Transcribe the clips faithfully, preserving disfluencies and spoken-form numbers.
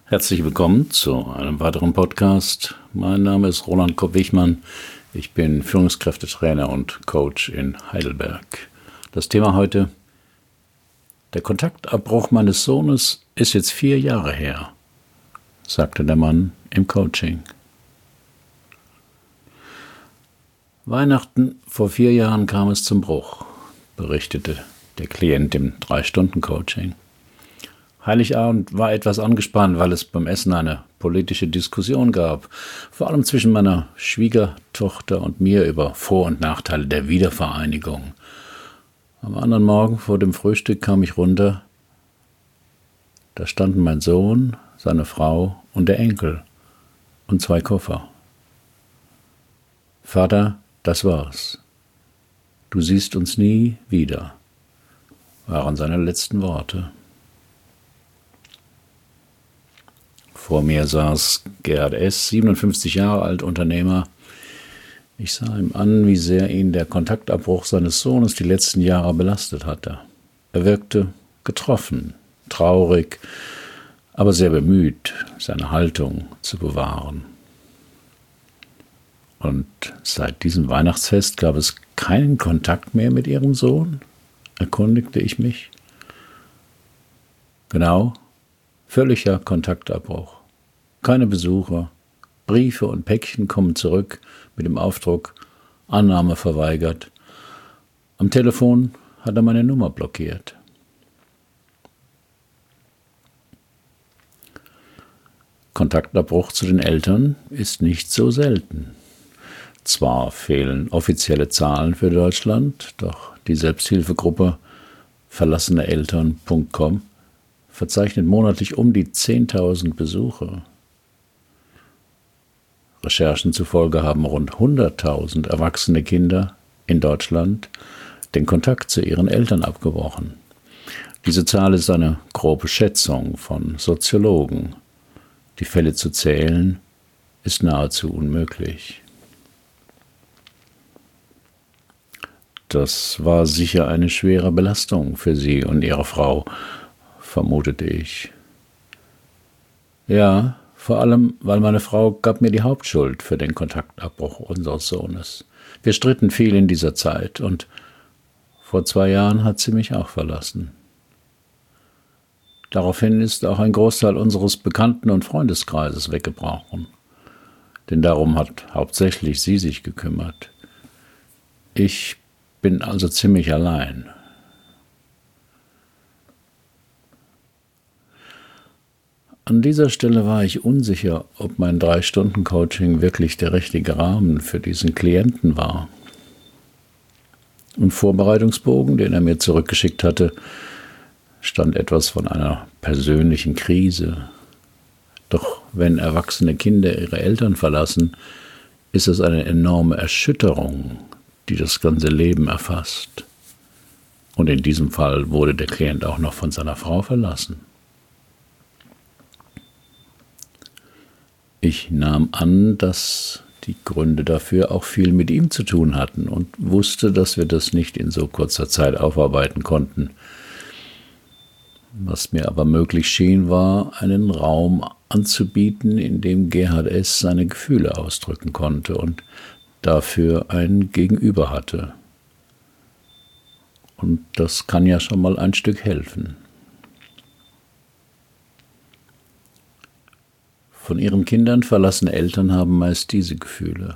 Herzlich willkommen zu einem weiteren Podcast. Mein Name ist Roland Kopp-Wichmann. Ich bin Führungskräftetrainer und Coach in Heidelberg. Das Thema heute: Der Kontaktabbruch meines Sohnes ist jetzt vier Jahre her, sagte der Mann im Coaching. Weihnachten vor vier Jahren kam es zum Bruch, berichtete der Klient im drei-Stunden-Coaching. Heiligabend war etwas angespannt, weil es beim Essen eine politische Diskussion gab, vor allem zwischen meiner Schwiegertochter und mir über Vor- und Nachteile der Wiedervereinigung. Am anderen Morgen vor dem Frühstück kam ich runter. Da standen mein Sohn, seine Frau und der Enkel und zwei Koffer. »Vater, das war's. Du siehst uns nie wieder«, waren seine letzten Worte. Vor mir saß Gerhard S., siebenundfünfzig Jahre alt, Unternehmer. Ich sah ihm an, wie sehr ihn der Kontaktabbruch seines Sohnes die letzten Jahre belastet hatte. Er wirkte getroffen, traurig, aber sehr bemüht, seine Haltung zu bewahren. Und seit diesem Weihnachtsfest gab es keinen Kontakt mehr mit ihrem Sohn? Erkundigte ich mich. Genau, völliger Kontaktabbruch. Keine Besucher, Briefe und Päckchen kommen zurück mit dem Aufdruck Annahme verweigert. Am Telefon hat er meine Nummer blockiert. Kontaktabbruch zu den Eltern ist nicht so selten. Zwar fehlen offizielle Zahlen für Deutschland, doch die Selbsthilfegruppe verlassene eltern punkt com verzeichnet monatlich um die zehntausend Besuche. Recherchen zufolge haben rund hunderttausend erwachsene Kinder in Deutschland den Kontakt zu ihren Eltern abgebrochen. Diese Zahl ist eine grobe Schätzung von Soziologen. Die Fälle zu zählen ist nahezu unmöglich. Das war sicher eine schwere Belastung für Sie und Ihre Frau, vermutete ich. Ja, vor allem, weil meine Frau gab mir die Hauptschuld für den Kontaktabbruch unseres Sohnes. Wir stritten viel in dieser Zeit und vor zwei Jahren hat sie mich auch verlassen. Daraufhin ist auch ein Großteil unseres Bekannten- und Freundeskreises weggebrochen, denn darum hat hauptsächlich sie sich gekümmert. Ich bin also ziemlich allein. An dieser Stelle war ich unsicher, ob mein drei-Stunden-Coaching wirklich der richtige Rahmen für diesen Klienten war. Im Vorbereitungsbogen, den er mir zurückgeschickt hatte, stand etwas von einer persönlichen Krise. Doch wenn erwachsene Kinder ihre Eltern verlassen, ist es eine enorme Erschütterung, die das ganze Leben erfasst. Und in diesem Fall wurde der Klient auch noch von seiner Frau verlassen. Ich nahm an, dass die Gründe dafür auch viel mit ihm zu tun hatten und wusste, dass wir das nicht in so kurzer Zeit aufarbeiten konnten. Was mir aber möglich schien, war, einen Raum anzubieten, in dem Gerhard S. seine Gefühle ausdrücken konnte und dafür ein Gegenüber hatte. Und das kann ja schon mal ein Stück helfen. Von ihren Kindern verlassene Eltern haben meist diese Gefühle.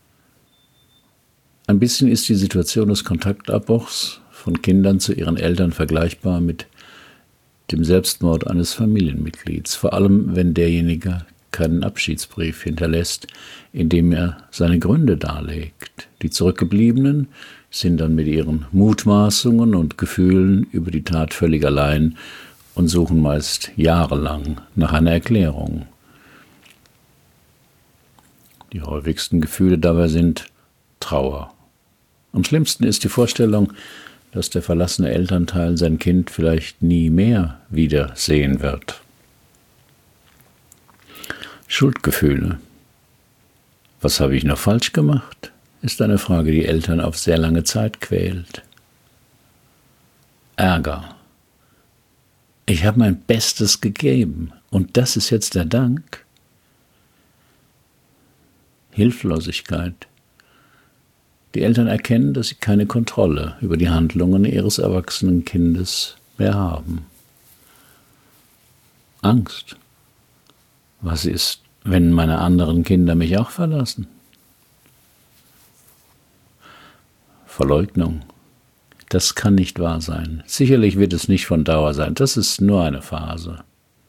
Ein bisschen ist die Situation des Kontaktabbruchs von Kindern zu ihren Eltern vergleichbar mit dem Selbstmord eines Familienmitglieds, vor allem wenn derjenige keinen Abschiedsbrief hinterlässt, in dem er seine Gründe darlegt. Die Zurückgebliebenen sind dann mit ihren Mutmaßungen und Gefühlen über die Tat völlig allein und suchen meist jahrelang nach einer Erklärung. Die häufigsten Gefühle dabei sind Trauer. Am schlimmsten ist die Vorstellung, dass der verlassene Elternteil sein Kind vielleicht nie mehr wiedersehen wird. Schuldgefühle. Was habe ich noch falsch gemacht? Ist eine Frage, die Eltern auf sehr lange Zeit quält. Ärger. Ich habe mein Bestes gegeben Und das ist jetzt der Dank? Hilflosigkeit. Die Eltern erkennen, dass sie keine Kontrolle über die Handlungen ihres erwachsenen Kindes mehr haben. Angst. Was ist, wenn meine anderen Kinder mich auch verlassen? Verleugnung. Das kann nicht wahr sein. Sicherlich wird es nicht von Dauer sein. Das ist nur eine Phase.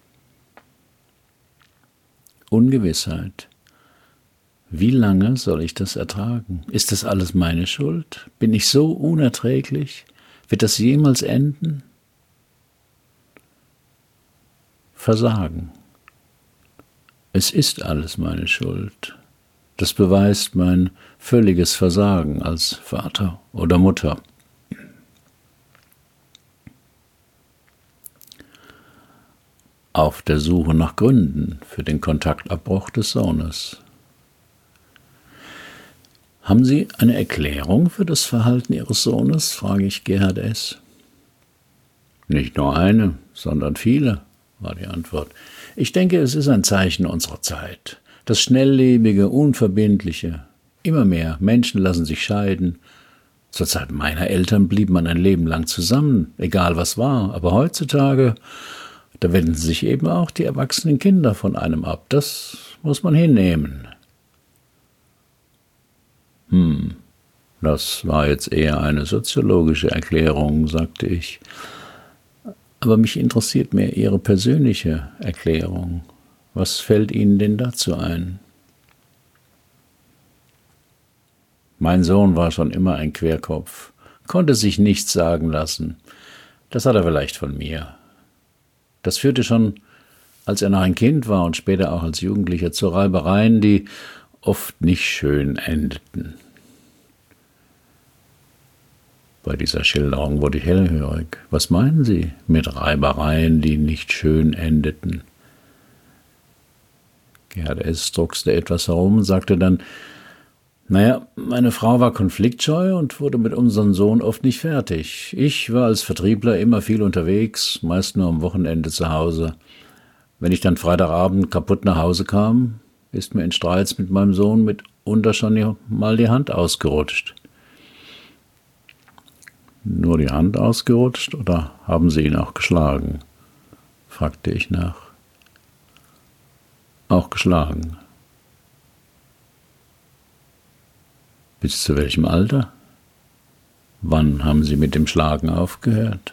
Ungewissheit. Wie lange soll ich das ertragen? Ist das alles meine Schuld? Bin ich so unerträglich? Wird das jemals enden? Versagen. Es ist alles meine Schuld. Das beweist mein völliges Versagen als Vater oder Mutter. Auf der Suche nach Gründen für den Kontaktabbruch des Sohnes. Haben Sie eine Erklärung für das Verhalten Ihres Sohnes? Frage ich Gerhard S. Nicht nur eine, sondern viele, war die Antwort. Ich denke, es ist ein Zeichen unserer Zeit. Das schnelllebige, unverbindliche. Immer mehr Menschen lassen sich scheiden. Zur Zeit meiner Eltern blieb man ein Leben lang zusammen, egal was war. Aber heutzutage, da wenden sich eben auch die erwachsenen Kinder von einem ab. Das muss man hinnehmen. Hm, das war jetzt eher eine soziologische Erklärung, sagte ich. Aber mich interessiert mehr Ihre persönliche Erklärung. Was fällt Ihnen denn dazu ein? Mein Sohn war schon immer ein Querkopf, konnte sich nichts sagen lassen. Das hat er vielleicht von mir. Das führte schon, als er noch ein Kind war und später auch als Jugendlicher, zu Reibereien, die oft nicht schön endeten. Bei dieser Schilderung wurde ich hellhörig. Was meinen Sie mit Reibereien, die nicht schön endeten? Gerhard S. druckste etwas herum und sagte dann, naja, meine Frau war konfliktscheu und wurde mit unserem Sohn oft nicht fertig. Ich war als Vertriebler immer viel unterwegs, meist nur am Wochenende zu Hause. Wenn ich dann Freitagabend kaputt nach Hause kam, ist mir in Streits mit meinem Sohn mitunter schon mal die Hand ausgerutscht. Nur die Hand ausgerutscht oder haben Sie ihn auch geschlagen? Fragte ich nach. Auch geschlagen. Bis zu welchem Alter? Wann haben Sie mit dem Schlagen aufgehört?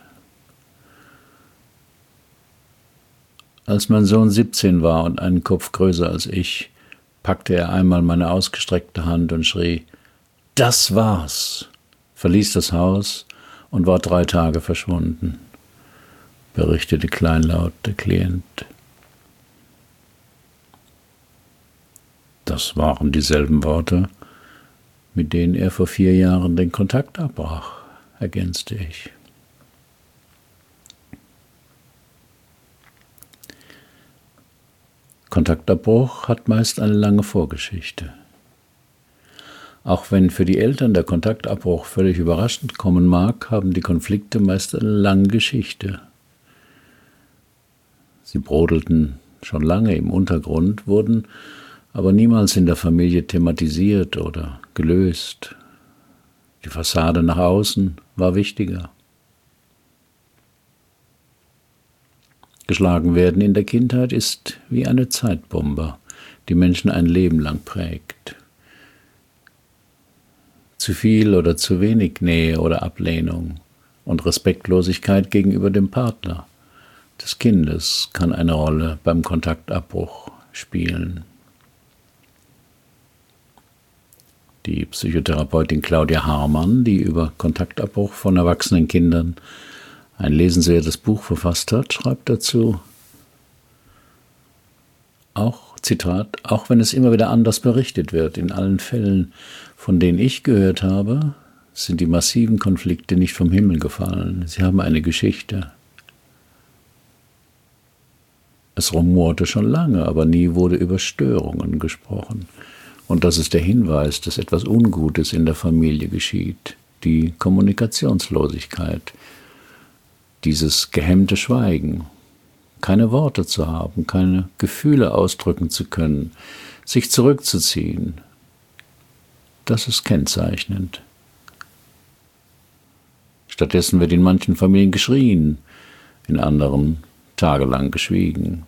Als mein Sohn siebzehn war und einen Kopf größer als ich, packte er einmal meine ausgestreckte Hand und schrie, »Das war's!«, verließ das Haus und war drei Tage verschwunden, berichtete kleinlaut der Klient. Das waren dieselben Worte, mit denen er vor vier Jahren den Kontakt abbrach, ergänzte ich. Kontaktabbruch hat meist eine lange Vorgeschichte. Auch wenn für die Eltern der Kontaktabbruch völlig überraschend kommen mag, haben die Konflikte meist eine lange Geschichte. Sie brodelten schon lange im Untergrund, wurden aber niemals in der Familie thematisiert oder gelöst. Die Fassade nach außen war wichtiger. Geschlagen werden in der Kindheit ist wie eine Zeitbombe, die Menschen ein Leben lang prägt. Zu viel oder zu wenig Nähe oder Ablehnung und Respektlosigkeit gegenüber dem Partner des Kindes kann eine Rolle beim Kontaktabbruch spielen. Die Psychotherapeutin Claudia Harmann, die über Kontaktabbruch von erwachsenen Kindern ein lesenswertes Buch verfasst hat, schreibt dazu, auch, Zitat, auch wenn es immer wieder anders berichtet wird, in allen Fällen, von denen ich gehört habe, sind die massiven Konflikte nicht vom Himmel gefallen. Sie haben eine Geschichte. Es rumorte schon lange, aber nie wurde über Störungen gesprochen. Und das ist der Hinweis, dass etwas Ungutes in der Familie geschieht. Die Kommunikationslosigkeit, dieses gehemmte Schweigen keine Worte zu haben, keine Gefühle ausdrücken zu können, sich zurückzuziehen. Das ist kennzeichnend. Stattdessen wird in manchen Familien geschrien, in anderen tagelang geschwiegen.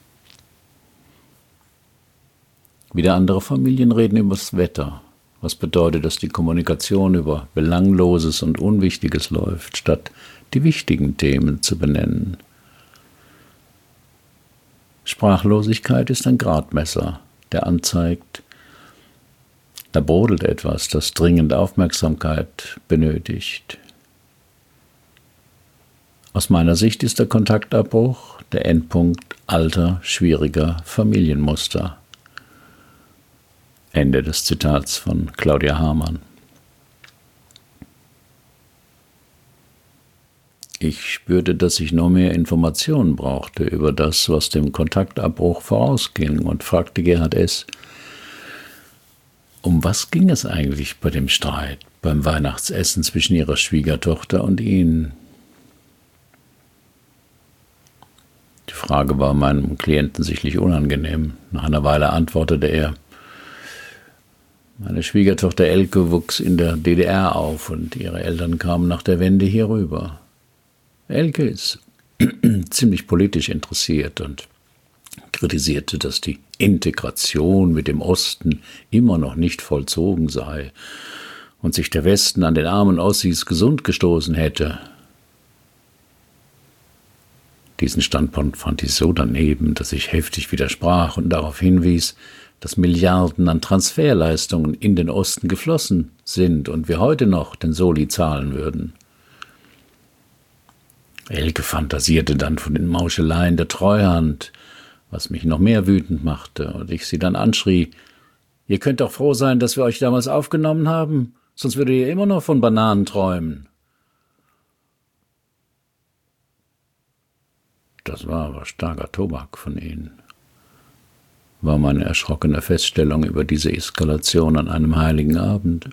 Wieder andere Familien reden über das Wetter, was bedeutet, dass die Kommunikation über Belangloses und Unwichtiges läuft, statt die wichtigen Themen zu benennen. Sprachlosigkeit ist ein Gradmesser, der anzeigt, da brodelt etwas, das dringend Aufmerksamkeit benötigt. Aus meiner Sicht ist der Kontaktabbruch der Endpunkt alter, schwieriger Familienmuster. Ende des Zitats von Claudia Hamann. Ich spürte, dass ich noch mehr Informationen brauchte über das, was dem Kontaktabbruch vorausging, und fragte Gerhard S., um was ging es eigentlich bei dem Streit, beim Weihnachtsessen zwischen ihrer Schwiegertochter und Ihnen? Die Frage war meinem Klienten sichtlich unangenehm. Nach einer Weile antwortete er: Meine Schwiegertochter Elke wuchs in der D D R auf und ihre Eltern kamen nach der Wende hier rüber. Elke ist ziemlich politisch interessiert und kritisierte, dass die Integration mit dem Osten immer noch nicht vollzogen sei und sich der Westen an den armen Ossis gesund gestoßen hätte. Diesen Standpunkt fand ich so daneben, dass ich heftig widersprach und darauf hinwies, dass Milliarden an Transferleistungen in den Osten geflossen sind und wir heute noch den Soli zahlen würden. Elke fantasierte dann von den Mauscheleien der Treuhand, was mich noch mehr wütend machte, und ich sie dann anschrie: Ihr könnt doch froh sein, dass wir euch damals aufgenommen haben, sonst würdet ihr immer noch von Bananen träumen. Das war aber starker Tobak von ihnen, war meine erschrockene Feststellung über diese Eskalation an einem heiligen Abend.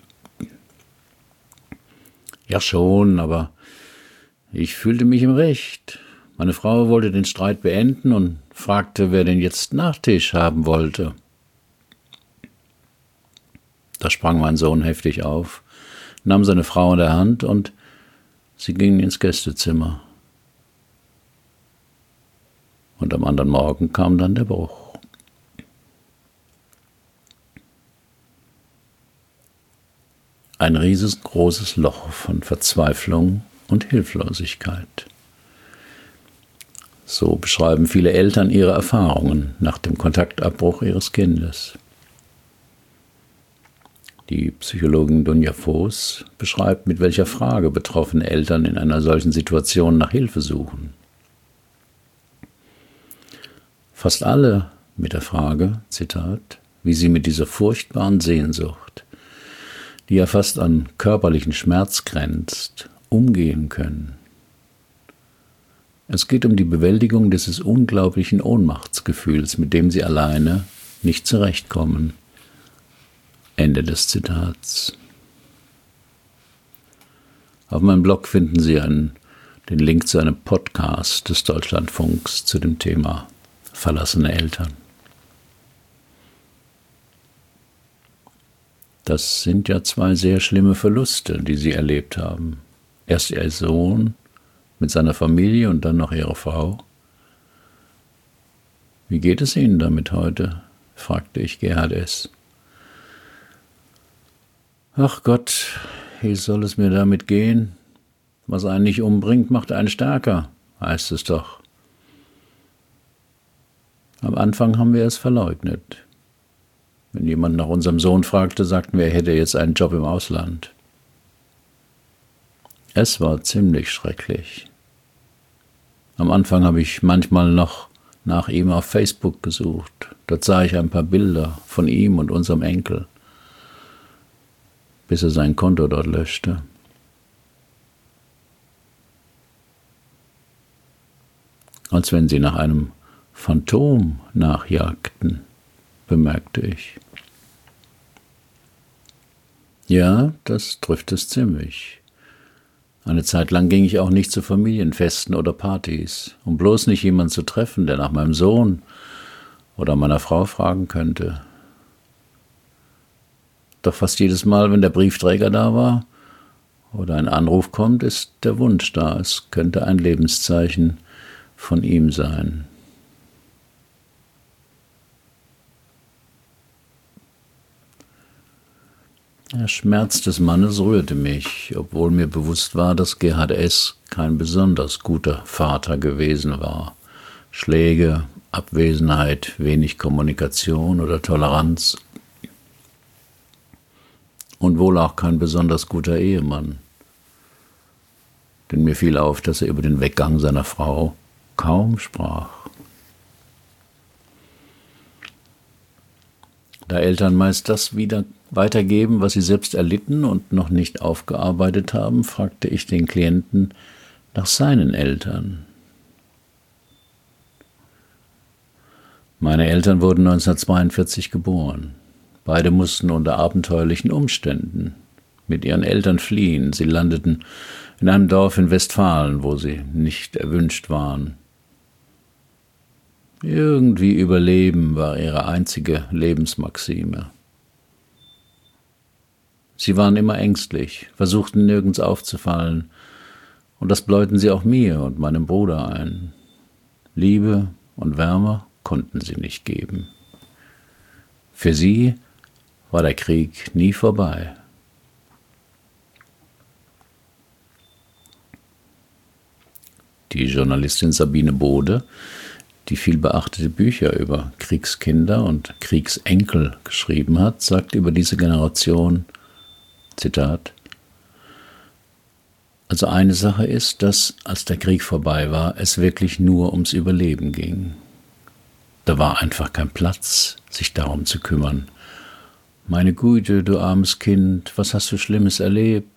Ja schon, aber ich fühlte mich im Recht. Meine Frau wollte den Streit beenden und fragte, wer denn jetzt Nachtisch haben wollte. Da sprang mein Sohn heftig auf, nahm seine Frau in der Hand und sie gingen ins Gästezimmer. Und am anderen Morgen kam dann der Bruch. Ein riesengroßes Loch von Verzweiflung und Hilflosigkeit. So beschreiben viele Eltern ihre Erfahrungen nach dem Kontaktabbruch ihres Kindes. Die Psychologin Dunja Voß beschreibt, mit welcher Frage betroffene Eltern in einer solchen Situation nach Hilfe suchen. Fast alle mit der Frage, Zitat, wie sie mit dieser furchtbaren Sehnsucht, die ja fast an körperlichen Schmerz grenzt, umgehen können. Es geht um die Bewältigung dieses unglaublichen Ohnmachtsgefühls, mit dem sie alleine nicht zurechtkommen. Ende des Zitats. Auf meinem Blog finden Sie einen, den Link zu einem Podcast des Deutschlandfunks zu dem Thema verlassene Eltern. Das sind ja zwei sehr schlimme Verluste, die Sie erlebt haben. Erst Ihr Sohn mit seiner Familie und dann noch Ihre Frau. Wie geht es Ihnen damit heute? Fragte ich Gerhard S. Ach Gott, wie soll es mir damit gehen? Was einen nicht umbringt, macht einen stärker, heißt es doch. Am Anfang haben wir es verleugnet. Wenn jemand nach unserem Sohn fragte, sagten wir, er hätte jetzt einen Job im Ausland. Es war ziemlich schrecklich. Am Anfang habe ich manchmal noch nach ihm auf Facebook gesucht. Dort sah ich ein paar Bilder von ihm und unserem Enkel, bis er sein Konto dort löschte. Als wenn sie nach einem Phantom nachjagten, bemerkte ich. Ja, das trifft es ziemlich. Eine Zeit lang ging ich auch nicht zu Familienfesten oder Partys, um bloß nicht jemanden zu treffen, der nach meinem Sohn oder meiner Frau fragen könnte. Doch fast jedes Mal, wenn der Briefträger da war oder ein Anruf kommt, ist der Wunsch da, es könnte ein Lebenszeichen von ihm sein. Der Schmerz des Mannes rührte mich, obwohl mir bewusst war, dass Gerhard S. kein besonders guter Vater gewesen war. Schläge, Abwesenheit, wenig Kommunikation oder Toleranz und wohl auch kein besonders guter Ehemann. Denn mir fiel auf, dass er über den Weggang seiner Frau kaum sprach. Da Eltern meist das wieder weitergeben, was sie selbst erlitten und noch nicht aufgearbeitet haben, fragte ich den Klienten nach seinen Eltern. Meine Eltern wurden neunzehnhundertzweiundvierzig geboren. Beide mussten unter abenteuerlichen Umständen mit ihren Eltern fliehen. Sie landeten in einem Dorf in Westfalen, wo sie nicht erwünscht waren. Irgendwie überleben war ihre einzige Lebensmaxime. Sie waren immer ängstlich, versuchten nirgends aufzufallen, und das bläuten sie auch mir und meinem Bruder ein. Liebe und Wärme konnten sie nicht geben. Für sie war der Krieg nie vorbei. Die Journalistin Sabine Bode, die viel beachtete Bücher über Kriegskinder und Kriegsenkel geschrieben hat, sagt über diese Generation, Zitat, also eine Sache ist, dass, als der Krieg vorbei war, es wirklich nur ums Überleben ging. Da war einfach kein Platz, sich darum zu kümmern. Meine Güte, du armes Kind, was hast du Schlimmes erlebt?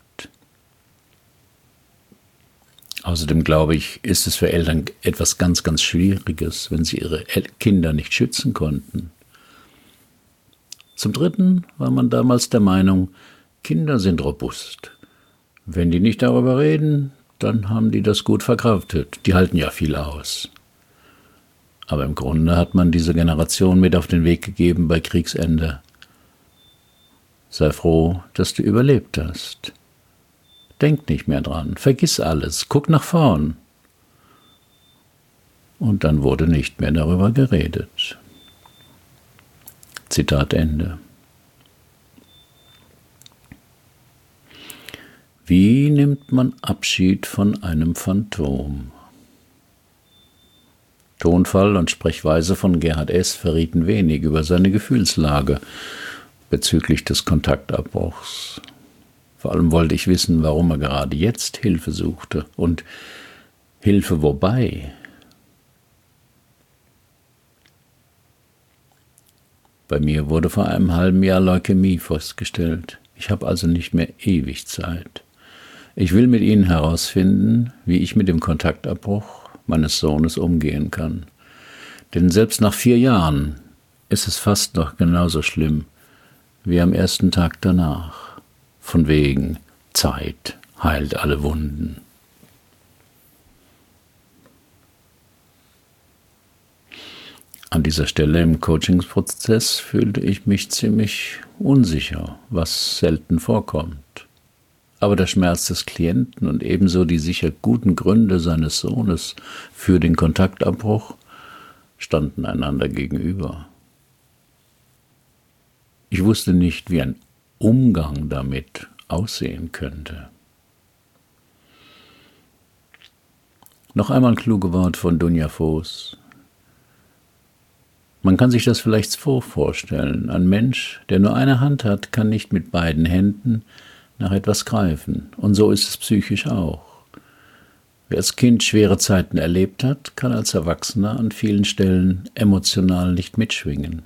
Außerdem glaube ich, ist es für Eltern etwas ganz, ganz Schwieriges, wenn sie ihre Kinder nicht schützen konnten. Zum Dritten war man damals der Meinung, Kinder sind robust. Wenn die nicht darüber reden, dann haben die das gut verkraftet. Die halten ja viel aus. Aber im Grunde hat man diese Generation mit auf den Weg gegeben bei Kriegsende. Sei froh, dass du überlebt hast. Denk nicht mehr dran, vergiss alles, guck nach vorn. Und dann wurde nicht mehr darüber geredet. Zitat Ende. Wie nimmt man Abschied von einem Phantom? Tonfall und Sprechweise von Gerhard S. verrieten wenig über seine Gefühlslage bezüglich des Kontaktabbruchs. Vor allem wollte ich wissen, warum er gerade jetzt Hilfe suchte und Hilfe wobei. Bei mir wurde vor einem halben Jahr Leukämie festgestellt. Ich habe also nicht mehr ewig Zeit. Ich will mit Ihnen herausfinden, wie ich mit dem Kontaktabbruch meines Sohnes umgehen kann. Denn selbst nach vier Jahren ist es fast noch genauso schlimm wie am ersten Tag danach. Von wegen Zeit heilt alle Wunden. An dieser Stelle im Coachingsprozess fühlte ich mich ziemlich unsicher, was selten vorkommt. Aber der Schmerz des Klienten und ebenso die sicher guten Gründe seines Sohnes für den Kontaktabbruch standen einander gegenüber. Ich wusste nicht, wie ein Umgang damit aussehen könnte. Noch einmal kluge Wort von Dunja Voß. Man kann sich das vielleicht so vorstellen. Ein Mensch, der nur eine Hand hat, kann nicht mit beiden Händen nach etwas greifen. Und so ist es psychisch auch. Wer als Kind schwere Zeiten erlebt hat, kann als Erwachsener an vielen Stellen emotional nicht mitschwingen.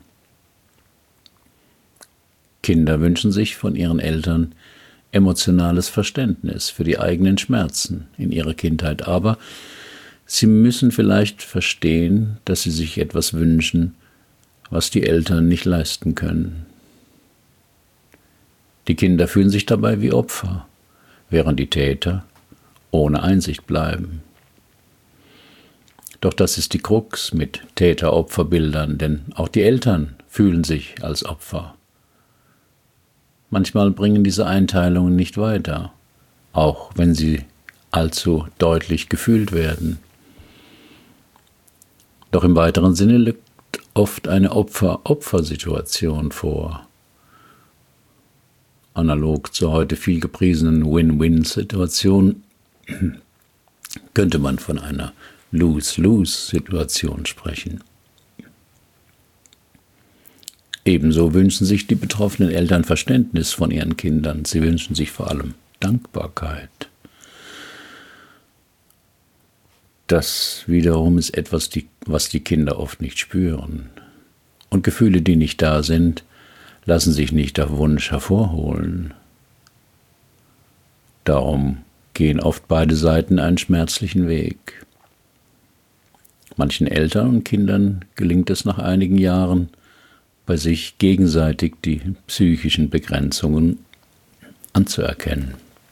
Kinder wünschen sich von ihren Eltern emotionales Verständnis für die eigenen Schmerzen in ihrer Kindheit, aber sie müssen vielleicht verstehen, dass sie sich etwas wünschen, was die Eltern nicht leisten können. Die Kinder fühlen sich dabei wie Opfer, während die Täter ohne Einsicht bleiben. Doch das ist die Krux mit Täter-Opfer-Bildern, denn auch die Eltern fühlen sich als Opfer. Manchmal bringen diese Einteilungen nicht weiter, auch wenn sie allzu deutlich gefühlt werden. Doch im weiteren Sinne liegt oft eine Opfer-Opfer-Situation vor. Analog zur heute viel gepriesenen Win-Win-Situation könnte man von einer Lose-Lose-Situation sprechen. Ebenso wünschen sich die betroffenen Eltern Verständnis von ihren Kindern. Sie wünschen sich vor allem Dankbarkeit. Das wiederum ist etwas, was die Kinder oft nicht spüren. Und Gefühle, die nicht da sind, lassen sich nicht auf Wunsch hervorholen. Darum gehen oft beide Seiten einen schmerzlichen Weg. Manchen Eltern und Kindern gelingt es nach einigen Jahren, bei sich gegenseitig die psychischen Begrenzungen anzuerkennen.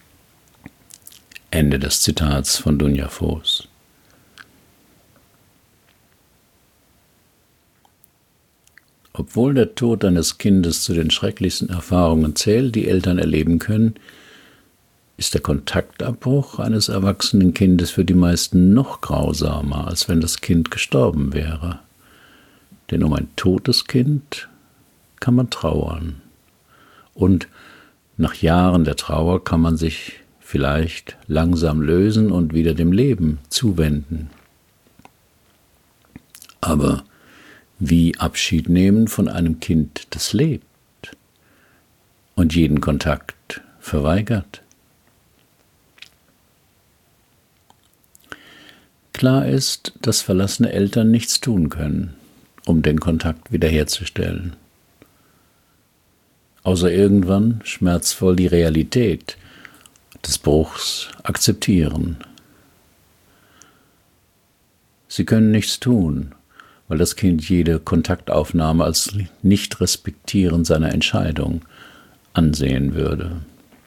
Ende des Zitats von Dunja Voß. Obwohl der Tod eines Kindes zu den schrecklichsten Erfahrungen zählt, die Eltern erleben können, ist der Kontaktabbruch eines erwachsenen Kindes für die meisten noch grausamer, als wenn das Kind gestorben wäre. Denn um ein totes Kind kann man trauern. Und nach Jahren der Trauer kann man sich vielleicht langsam lösen und wieder dem Leben zuwenden. Aber wie Abschied nehmen von einem Kind, das lebt und jeden Kontakt verweigert? Klar ist, dass verlassene Eltern nichts tun können, um den Kontakt wiederherzustellen. Außer irgendwann schmerzvoll die Realität des Bruchs akzeptieren. Sie können nichts tun, weil das Kind jede Kontaktaufnahme als Nicht-Respektieren seiner Entscheidung ansehen würde.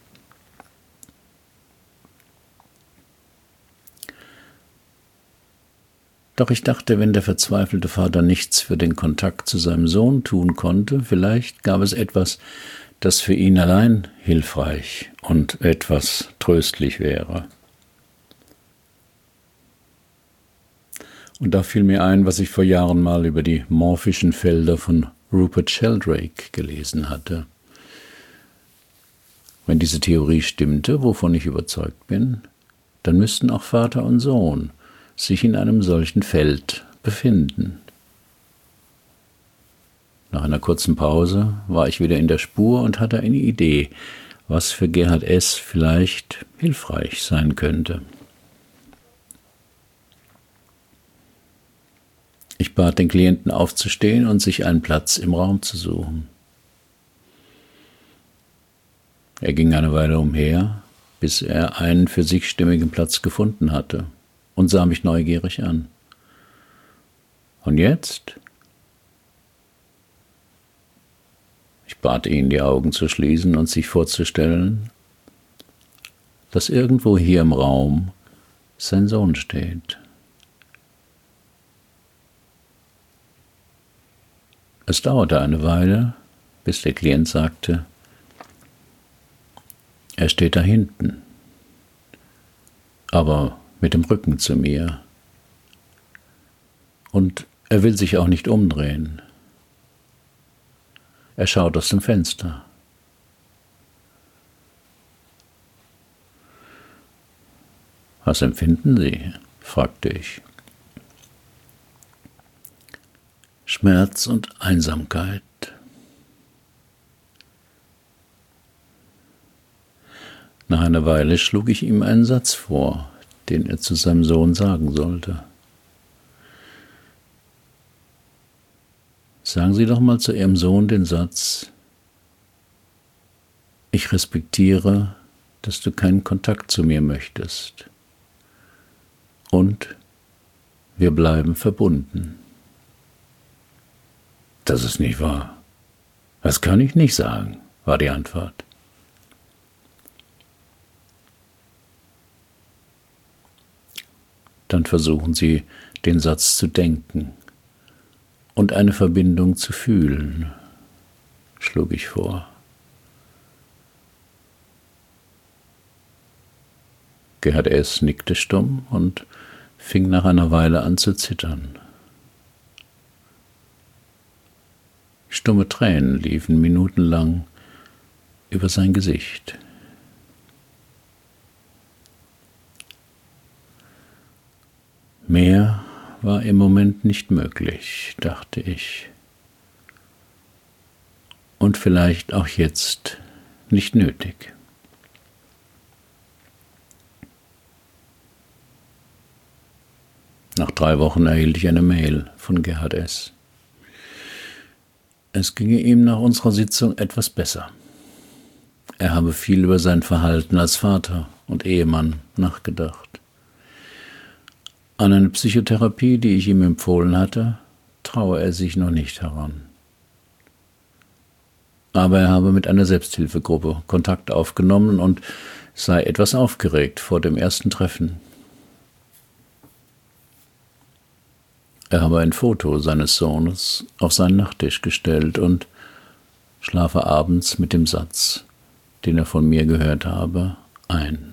Doch ich dachte, wenn der verzweifelte Vater nichts für den Kontakt zu seinem Sohn tun konnte, vielleicht gab es etwas, das für ihn allein hilfreich und etwas tröstlich wäre. Und da fiel mir ein, was ich vor Jahren mal über die morphischen Felder von Rupert Sheldrake gelesen hatte. Wenn diese Theorie stimmte, wovon ich überzeugt bin, dann müssten auch Vater und Sohn sich in einem solchen Feld befinden. Nach einer kurzen Pause war ich wieder in der Spur und hatte eine Idee, was für Gerhard S. vielleicht hilfreich sein könnte. Ich bat den Klienten aufzustehen und sich einen Platz im Raum zu suchen. Er ging eine Weile umher, bis er einen für sich stimmigen Platz gefunden hatte und sah mich neugierig an. Und jetzt? Ich bat ihn, die Augen zu schließen und sich vorzustellen, dass irgendwo hier im Raum sein Sohn steht. Es dauerte eine Weile, bis der Klient sagte, er steht da hinten, aber mit dem Rücken zu mir. Und er will sich auch nicht umdrehen. Er schaut aus dem Fenster. Was empfinden Sie? Fragte ich. Schmerz und Einsamkeit. Nach einer Weile schlug ich ihm einen Satz vor, den er zu seinem Sohn sagen sollte. Sagen Sie doch mal zu Ihrem Sohn den Satz: Ich respektiere, dass du keinen Kontakt zu mir möchtest. Und wir bleiben verbunden. Das ist nicht wahr. Das kann ich nicht sagen, war die Antwort. Dann versuchen Sie, den Satz zu denken und eine Verbindung zu fühlen, schlug ich vor. Gerhard S. nickte stumm und fing nach einer Weile an zu zittern. Stumme Tränen liefen minutenlang über sein Gesicht. Mehr war im Moment nicht möglich, dachte ich. Und vielleicht auch jetzt nicht nötig. Nach drei Wochen erhielt ich eine Mail von Gerhard S. Es ginge ihm nach unserer Sitzung etwas besser. Er habe viel über sein Verhalten als Vater und Ehemann nachgedacht. An eine Psychotherapie, die ich ihm empfohlen hatte, traue er sich noch nicht heran. Aber er habe mit einer Selbsthilfegruppe Kontakt aufgenommen und sei etwas aufgeregt vor dem ersten Treffen. Er habe ein Foto seines Sohnes auf seinen Nachttisch gestellt und schlafe abends mit dem Satz, den er von mir gehört habe, ein.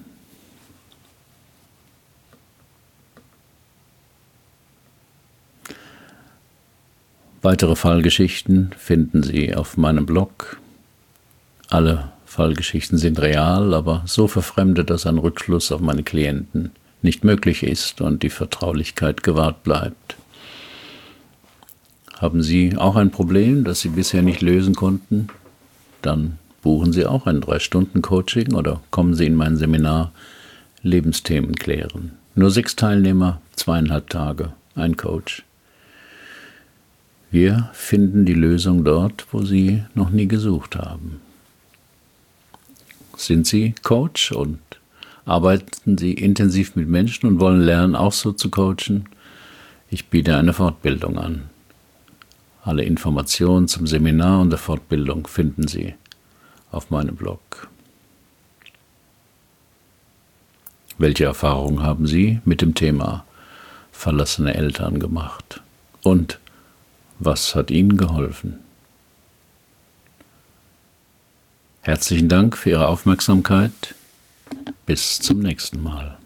Weitere Fallgeschichten finden Sie auf meinem Blog. Alle Fallgeschichten sind real, aber so verfremdet, dass ein Rückschluss auf meine Klienten nicht möglich ist und die Vertraulichkeit gewahrt bleibt. Haben Sie auch ein Problem, das Sie bisher nicht lösen konnten? Dann buchen Sie auch ein drei Stunden Coaching oder kommen Sie in mein Seminar Lebensthemen klären. Nur sechs Teilnehmer, zweieinhalb Tage, ein Coach. Wir finden die Lösung dort, wo Sie noch nie gesucht haben. Sind Sie Coach und arbeiten Sie intensiv mit Menschen und wollen lernen, auch so zu coachen? Ich biete eine Fortbildung an. Alle Informationen zum Seminar und der Fortbildung finden Sie auf meinem Blog. Welche Erfahrungen haben Sie mit dem Thema verlassene Eltern gemacht? Und was hat Ihnen geholfen? Herzlichen Dank für Ihre Aufmerksamkeit. Bis zum nächsten Mal.